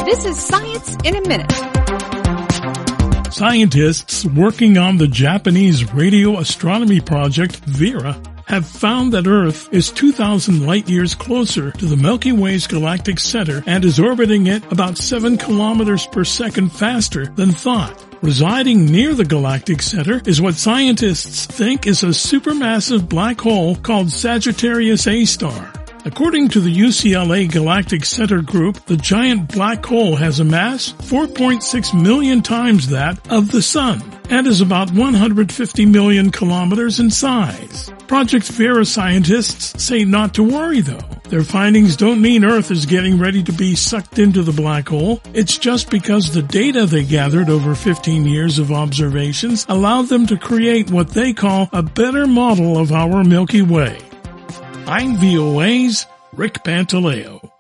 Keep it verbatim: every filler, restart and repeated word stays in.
This is Science in a Minute. Scientists working on the Japanese radio astronomy project VERA have found that Earth is two thousand light-years closer to the Milky Way's galactic center and is orbiting it about seven kilometers per second faster than thought. Residing near the galactic center is what scientists think is a supermassive black hole called Sagittarius A star. According to the U C L A Galactic Center Group, the giant black hole has a mass four point six million times that of the Sun and is about one hundred fifty million kilometers in size. Project VERA scientists say not to worry though. Their findings don't mean Earth is getting ready to be sucked into the black hole. It's just because the data they gathered over fifteen years of observations allowed them to create what they call a better model of our Milky Way. I'm V O A's Rick Pantaleo.